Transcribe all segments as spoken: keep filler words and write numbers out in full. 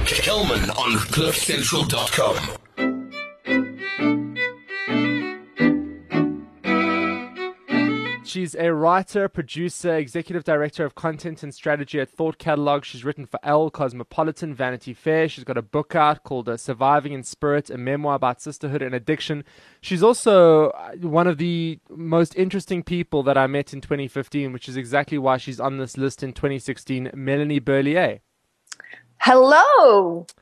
Kelman on cliff central dot com. She's a writer, producer, executive director of content and strategy at Thought Catalog. She's written for Elle, Cosmopolitan, Vanity Fair. She's got a book out called uh, Surviving in Spirit, a memoir about sisterhood and addiction. She's also one of the most interesting people that I met in twenty fifteen, which is exactly why she's on this list in twenty sixteen, Melanie Berlier. Hello.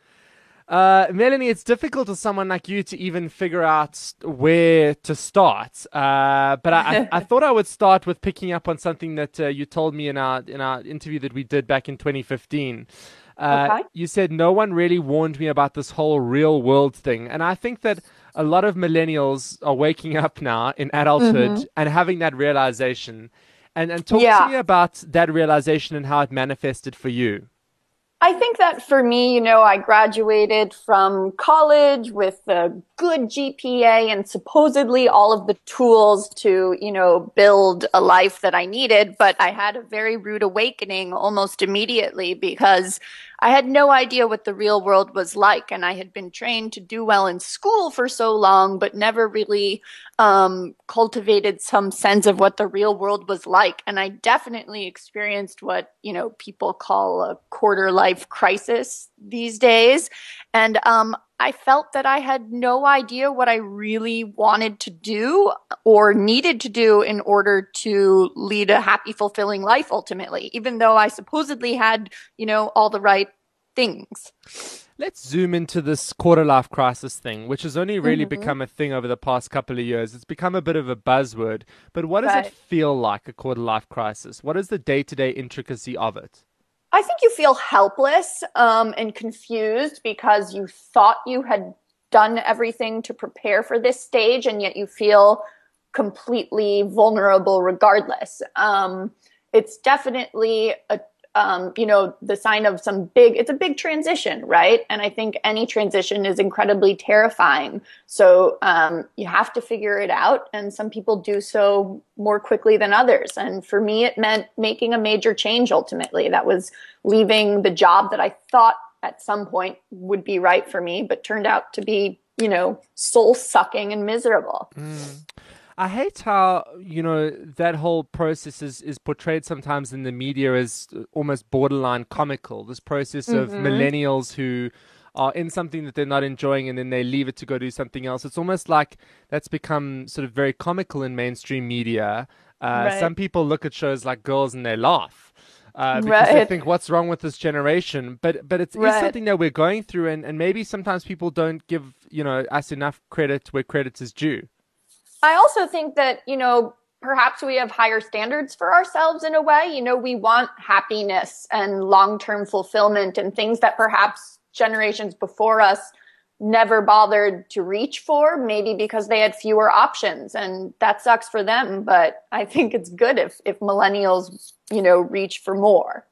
Uh, Melanie, it's difficult for someone like you to even figure out where to start. Uh, but I, I, I thought I would start with picking up on something that uh, you told me in our in our interview that we did back in twenty fifteen. Uh, okay. You said no one really warned me about this whole real world thing, and I think that a lot of millennials are waking up now in adulthood mm-hmm. and having that realization. And and talk yeah. to me about that realization and how it manifested for you. I think that for me, you know, I graduated from college with a good G P A and supposedly all of the tools to, you know, build a life that I needed. But I had a very rude awakening almost immediately because I had no idea what the real world was like. And I had been trained to do well in school for so long, but never really um, cultivated some sense of what the real world was like. And I definitely experienced what, you know, people call a quarter life crisis these days. And um, I felt that I had no idea what I really wanted to do or needed to do in order to lead a happy, fulfilling life ultimately, even though I supposedly had, you know, all the right things. Let's zoom into this quarter life crisis thing, which has only really mm-hmm. become a thing over the past couple of years. It's become a bit of a buzzword. But what does right. it feel like, a quarter life crisis? What is the day-to-day intricacy of it? I think you feel helpless um, and confused because you thought you had done everything to prepare for this stage, and yet you feel completely vulnerable regardless. Um, it's definitely a Um, you know, the sign of some big, it's a big transition, right? And I think any transition is incredibly terrifying. So um, you have to figure it out. And some people do so more quickly than others. And for me, it meant making a major change ultimately. That was leaving the job that I thought at some point would be right for me, but turned out to be, you know, soul sucking and miserable. Mm. I hate how, you know, that whole process is, is portrayed sometimes in the media as almost borderline comical. This process of mm-hmm. millennials who are in something that they're not enjoying and then they leave it to go do something else. It's almost like that's become sort of very comical in mainstream media. Uh, right. Some people look at shows like Girls and they laugh. Uh, because right. they think, what's wrong with this generation? But but it's, right. it's something that we're going through, and, and maybe sometimes people don't give, you know, us enough credit where credit is due. I also think that, you know, perhaps we have higher standards for ourselves in a way. You know, we want happiness and long-term fulfillment and things that perhaps generations before us never bothered to reach for, maybe because they had fewer options, and that sucks for them. But I think it's good if, if millennials, you know, reach for more.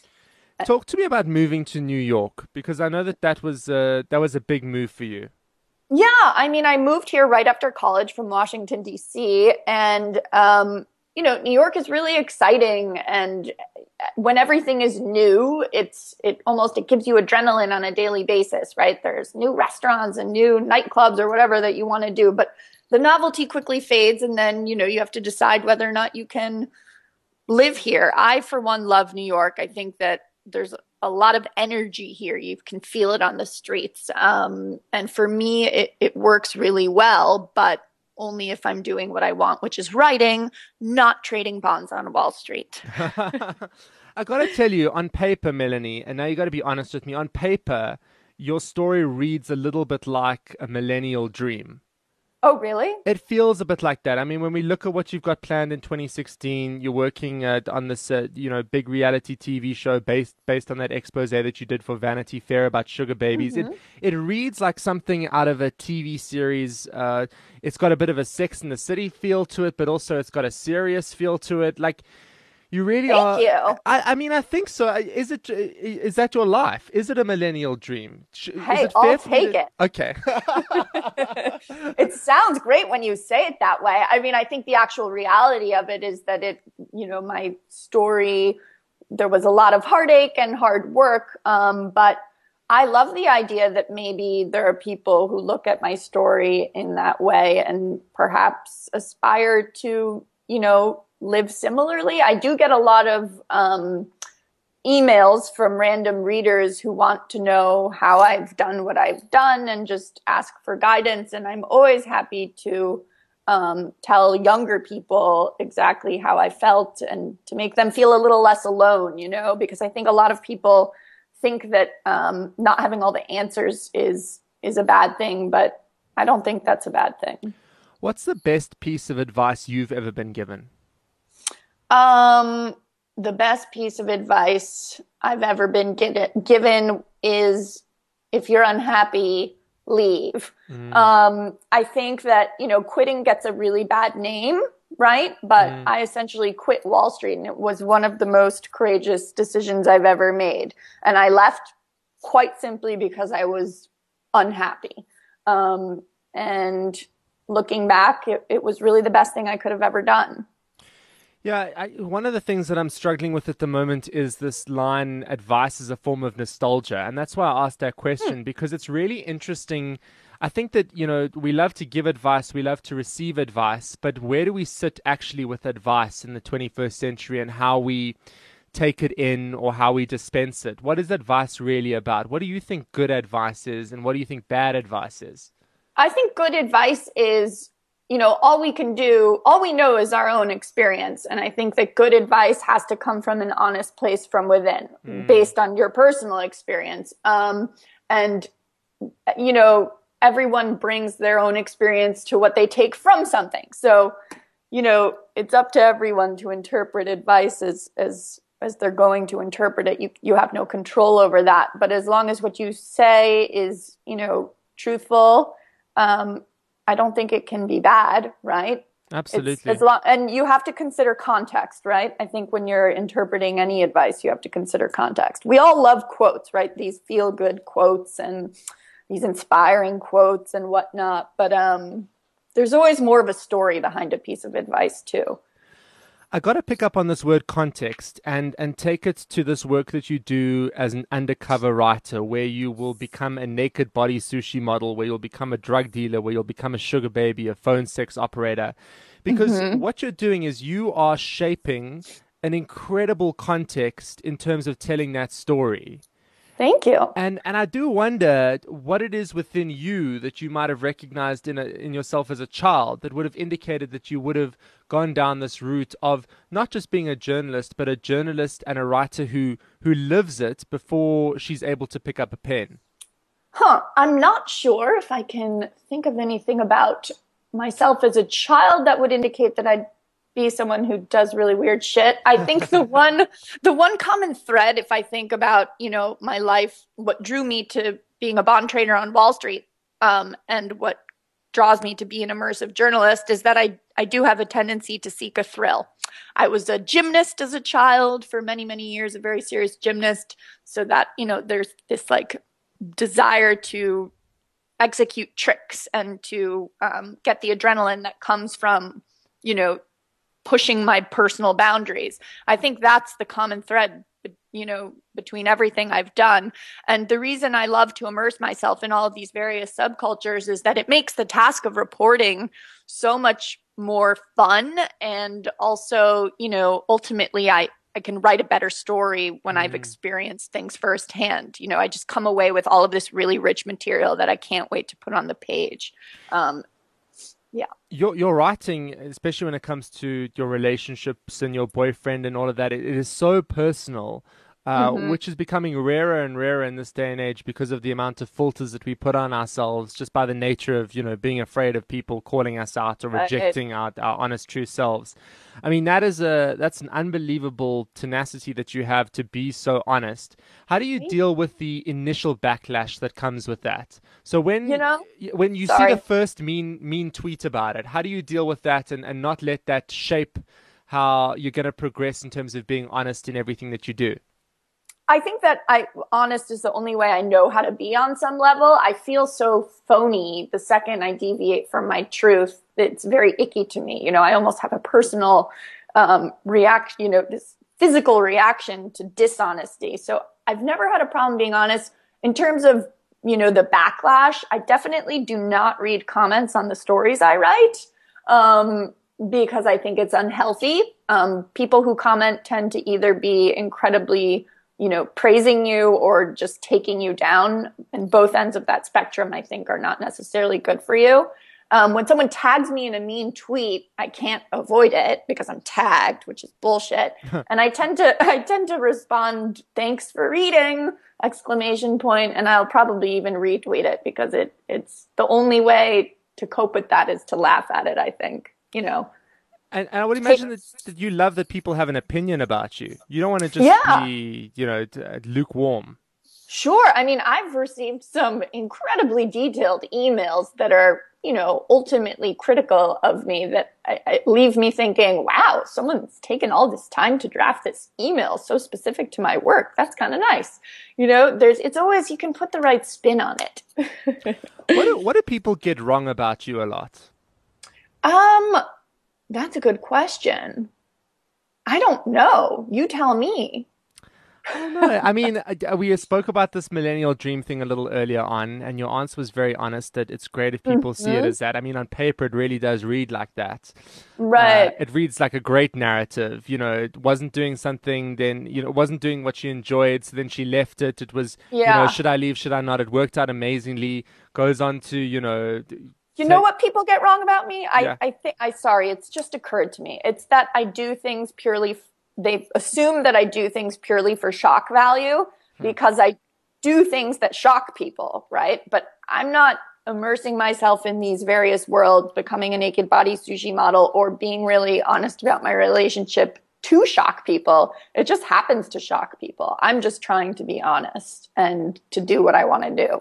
Talk to me about moving to New York, because I know that that was, uh, that was a big move for you. Yeah, I mean, I moved here right after college from Washington, D C, and, um, you know, New York is really exciting, and when everything is new, it's, it almost, it gives you adrenaline on a daily basis, right? There's new restaurants and new nightclubs or whatever that you want to do, but the novelty quickly fades, and then, you know, you have to decide whether or not you can live here. I, for one, love New York. I think that there's a lot of energy here. You can feel it on the streets. Um, and for me, it, it works really well, but only if I'm doing what I want, which is writing, not trading bonds on Wall Street. I got to tell you, on paper, Melanie, and now you got to be honest with me, on paper, your story reads a little bit like a millennial dream. Oh, really? It feels a bit like that. I mean, when we look at what you've got planned in twenty sixteen, you're working uh, on this, uh, you know, big reality T V show based based on that expose that you did for Vanity Fair about sugar babies. Mm-hmm. It it reads like something out of a T V series. Uh, it's got a bit of a Sex and the City feel to it, but also it's got a serious feel to it. Like, you really Thank are. you. I, I mean, I think so. Is it? Is that your life? Is it a millennial dream? Is hey, it I'll take to... it. Okay. It sounds great when you say it that way. I mean, I think the actual reality of it is that it, you know, my story, there was a lot of heartache and hard work, um, but I love the idea that maybe there are people who look at my story in that way and perhaps aspire to, you know, live similarly. I do get a lot of um, emails from random readers who want to know how I've done what I've done and just ask for guidance. And I'm always happy to um, tell younger people exactly how I felt and to make them feel a little less alone, you know, because I think a lot of people think that um, not having all the answers is is a bad thing, but I don't think that's a bad thing. What's the best piece of advice you've ever been given? Um, the best piece of advice I've ever been get- given is if you're unhappy, leave. Mm. Um, I think that, you know, quitting gets a really bad name, right? But mm. I essentially quit Wall Street, and it was one of the most courageous decisions I've ever made. And I left quite simply because I was unhappy. Um, and looking back, it, it was really the best thing I could have ever done. Yeah, I, one of the things that I'm struggling with at the moment is this line, advice is a form of nostalgia. And that's why I asked that question, hmm. because it's really interesting. I think that, you know, we love to give advice, we love to receive advice, but where do we sit actually with advice in the twenty-first century and how we take it in or how we dispense it? What is advice really about? What do you think good advice is and what do you think bad advice is? I think good advice is, you know, all we can do, all we know is our own experience. And I think that good advice has to come from an honest place from within, mm. based on your personal experience. Um, and, you know, everyone brings their own experience to what they take from something. So, you know, it's up to everyone to interpret advice as, as, as they're going to interpret it. You, you have no control over that. But as long as what you say is, you know, truthful, um, I don't think it can be bad, right? Absolutely. It's, as long, and you have to consider context, right? I think when you're interpreting any advice, you have to consider context. We all love quotes, right? These feel-good quotes and these inspiring quotes and whatnot. But um, there's always more of a story behind a piece of advice, too. I got to pick up on this word context and, and take it to this work that you do as an undercover writer, where you will become a naked body sushi model, where you'll become a drug dealer, where you'll become a sugar baby, a phone sex operator. Because mm-hmm. what you're doing is you are shaping an incredible context in terms of telling that story. Thank you. And and I do wonder what it is within you that you might have recognized in a, in yourself as a child that would have indicated that you would have gone down this route of not just being a journalist, but a journalist and a writer who who lives it before she's able to pick up a pen. Huh. I'm not sure if I can think of anything about myself as a child that would indicate that I'd be someone who does really weird shit. I think the one, the one common thread, if I think about, you know, my life, what drew me to being a bond trader on Wall Street, um, and what draws me to be an immersive journalist is that I, I do have a tendency to seek a thrill. I was a gymnast as a child for many, many years, a very serious gymnast. So that, you know, there's this like desire to execute tricks and to um, get the adrenaline that comes from, you know, pushing my personal boundaries. I think that's the common thread, you know, between everything I've done. And the reason I love to immerse myself in all of these various subcultures is that it makes the task of reporting so much more fun. And also, you know, ultimately I, I can write a better story when mm. I've experienced things firsthand. You know, I just come away with all of this really rich material that I can't wait to put on the page. Um, Yeah. Your your writing, especially when it comes to your relationships and your boyfriend and all of that, it, it is so personal, uh, mm-hmm. which is becoming rarer and rarer in this day and age because of the amount of filters that we put on ourselves just by the nature of, you know, being afraid of people calling us out or rejecting uh, it, our, our honest, true selves. I mean, that is a that's an unbelievable tenacity that you have to be so honest. How do you Thanks. deal with the initial backlash that comes with that? So when you know, when you sorry. see the first mean mean tweet about it, how do you deal with that and, and not let that shape how you're going to progress in terms of being honest in everything that you do? I think that I honest is the only way I know how to be on some level. I feel so phony the second I deviate from my truth. It's very icky to me. You know, I almost have a personal um, reaction, you know, this physical reaction to dishonesty. So I've never had a problem being honest. in terms of, you know, the backlash, I definitely do not read comments on the stories I write, um, because I think it's unhealthy. Um, people who comment tend to either be incredibly, you know, praising you or just taking you down. And both ends of that spectrum, I think, are not necessarily good for you. Um, when someone tags me in a mean tweet, I can't avoid it because I'm tagged, which is bullshit. And I tend to, I tend to respond, "Thanks for reading!" exclamation point, and I'll probably even retweet it because it, it's the only way to cope with that is to laugh at it, I think, you know. And, and I would imagine that, that you love that people have an opinion about you. You don't want to just Yeah. be, you know, t- lukewarm. Sure. I mean, I've received some incredibly detailed emails that are, you know, ultimately critical of me that I, I leave me thinking, wow, someone's taken all this time to draft this email so specific to my work. That's kind of nice. You know, there's, it's always, you can put the right spin on it. What do, what do people get wrong about you a lot? Um, that's a good question. I don't know. You tell me. I don't know. I mean, uh, we spoke about this millennial dream thing a little earlier on, and your answer was very honest that it's great if people mm-hmm. see it as that. I mean, on paper, it really does read like that. Right. Uh, it reads like a great narrative. You know, it wasn't doing something, then, you know, it wasn't doing what she enjoyed, so then she left it. It was, yeah. you know, should I leave, should I not? It worked out amazingly. Goes on to, you know... You know what people get wrong about me? I, yeah. I think, I sorry, it's just occurred to me. It's that I do things purely... F- They assume that I do things purely for shock value because I do things that shock people, right? But I'm not immersing myself in these various worlds, becoming a naked body sushi model, or being really honest about my relationship to shock people. It just happens to shock people. I'm just trying to be honest and to do what I want to do.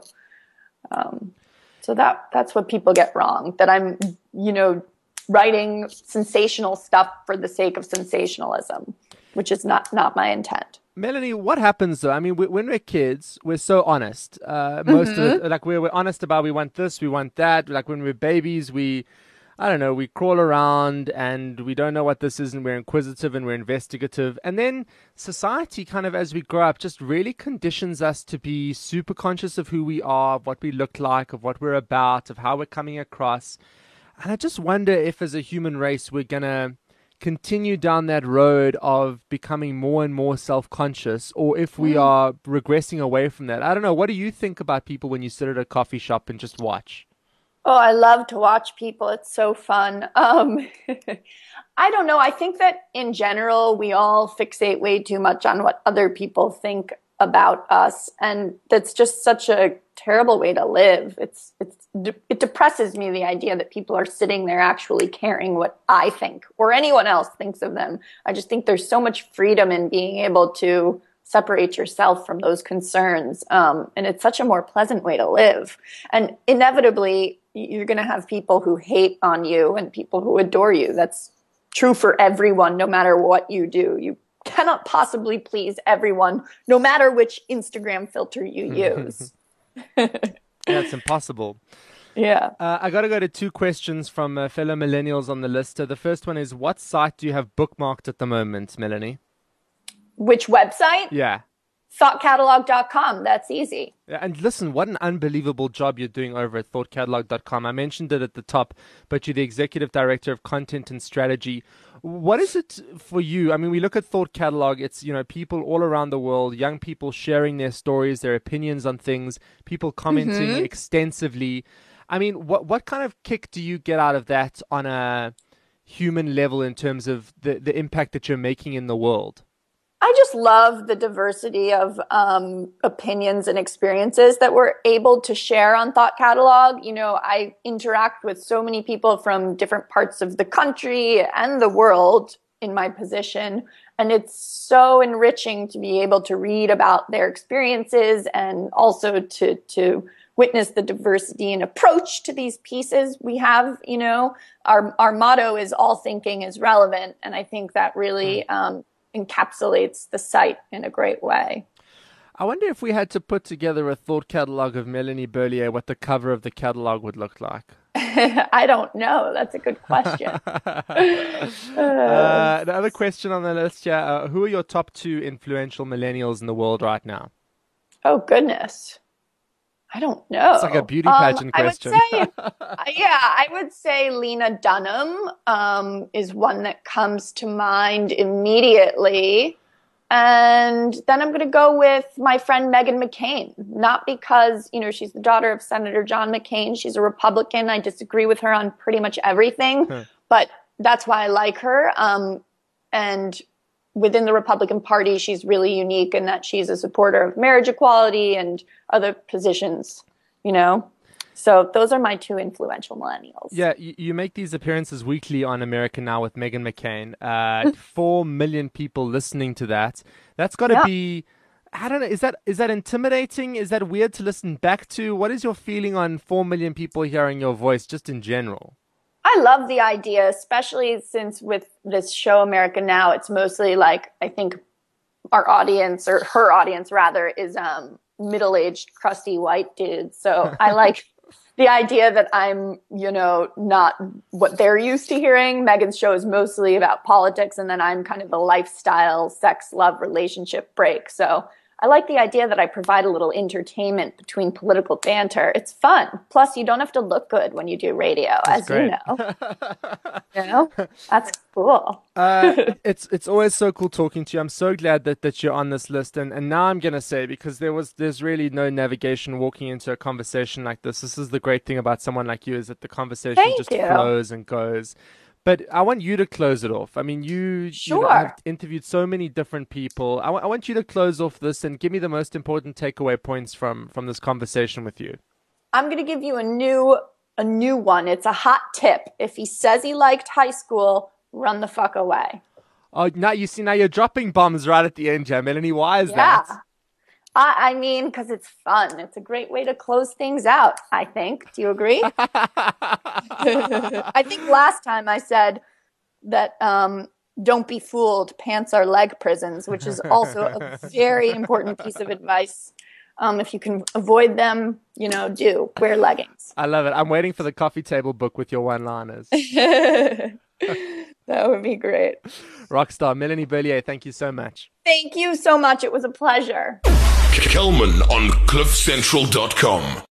Um, so that that's what people get wrong, that I'm, you know, writing sensational stuff for the sake of sensationalism, which is not, not my intent. Melanie, what happens though? I mean, we, when we're kids, we're so honest. Uh, most mm-hmm. of it, like we're, we're honest about we want this, we want that. Like when we're babies, we, I don't know, we crawl around and we don't know what this is and we're inquisitive and we're investigative. And then society kind of, as we grow up, just really conditions us to be super conscious of who we are, of what we look like, of what we're about, of how we're coming across. And I just wonder if as a human race, we're going to continue down that road of becoming more and more self-conscious, or if we mm. are regressing away from that. I don't know. What do you think about people when you sit at a coffee shop and just watch? Oh, I love to watch people. It's so fun. Um, I don't know. I think that in general, we all fixate way too much on what other people think about us. And that's just such a terrible way to live. It's, it's, it depresses me, the idea that people are sitting there actually caring what I think or anyone else thinks of them. I just think there's so much freedom in being able to separate yourself from those concerns. Um, and it's such a more pleasant way to live. And inevitably, you're going to have people who hate on you and people who adore you. That's true for everyone, no matter what you do. You cannot possibly please everyone, no matter which Instagram filter you use. Yeah, it's impossible. Yeah. Uh, I got to go to two questions from uh, fellow millennials on the list. Uh, the first one is, what site do you have bookmarked at the moment, Melanie? Which website? Yeah. thought catalog dot com. That's easy. Yeah, and listen, what an unbelievable job you're doing over at thought catalog dot com. I mentioned it at the top, but you're the executive director of content and strategy. What is it for you? I mean, we look at Thought Catalog. It's, you know, people all around the world, young people sharing their stories, their opinions on things, people commenting mm-hmm. extensively. I mean, what what kind of kick do you get out of that on a human level in terms of the, the impact that you're making in the world? I just love the diversity of um, opinions and experiences that we're able to share on Thought Catalog. You know, I interact with so many people from different parts of the country and the world in my position. And it's so enriching to be able to read about their experiences and also to, to witness the diversity and approach to these pieces we have. You know, our, our motto is all thinking is relevant. And I think that really, um, encapsulates the site in a great way. I wonder if we had to put together a thought catalog of Melanie Berlier, what the cover of the catalog would look like. I don't know. That's a good question. uh, the other question on the list here, uh, who are your top two influential millennials in the world right now? Oh, goodness. I don't know. It's like a beauty pageant um, question. I would say, yeah, I would say Lena Dunham um, is one that comes to mind immediately. And then I'm going to go with my friend Meghan McCain, not because, you know, she's the daughter of Senator John McCain. She's a Republican. I disagree with her on pretty much everything, huh. but that's why I like her. Um, and within the Republican Party, she's really unique in that she's a supporter of marriage equality and other positions, you know? So those are my two influential millennials. Yeah, you, you make these appearances weekly on America Now with Meghan McCain. Uh, Four million people listening to that. That's got to yeah. be, I don't know, is that is that intimidating? Is that weird to listen back to? What is your feeling on four million people hearing your voice just in general? I love the idea, especially since with this show, America Now, it's mostly like, I think our audience, or her audience rather, is um, middle-aged, crusty white dudes. So I like the idea that I'm, you know, not what they're used to hearing. Meghan's show is mostly about politics, and then I'm kind of a lifestyle, sex, love, relationship break. So I like the idea that I provide a little entertainment between political banter. It's fun. Plus, you don't have to look good when you do radio, That's as great. you know. You know, that's cool. uh, it's it's always so cool talking to you. I'm so glad that, that you're on this list. And, and now I'm gonna say, because there was there's really no navigation walking into a conversation like this. This is the great thing about someone like you, is that the conversation Thank just you. flows and goes. But I want you to close it off. I mean, you, sure. you know, have interviewed so many different people. I, w- I want you to close off this and give me the most important takeaway points from, from this conversation with you. I'm going to give you a new a new one. It's a hot tip. If he says he liked high school, run the fuck away. Oh, now you see, now you're dropping bombs right at the end, yeah, Melanie. Why is yeah. that? I, I mean, because it's fun. It's a great way to close things out, I think. Do you agree? I think last time I said that um, don't be fooled, pants are leg prisons, which is also a very important piece of advice. Um, if you can avoid them, you know, do. Wear leggings. I love it. I'm waiting for the coffee table book with your one-liners. That would be great. Rockstar Melanie Berlier, thank you so much. Thank you so much. It was a pleasure. Kelman on cliff central dot com.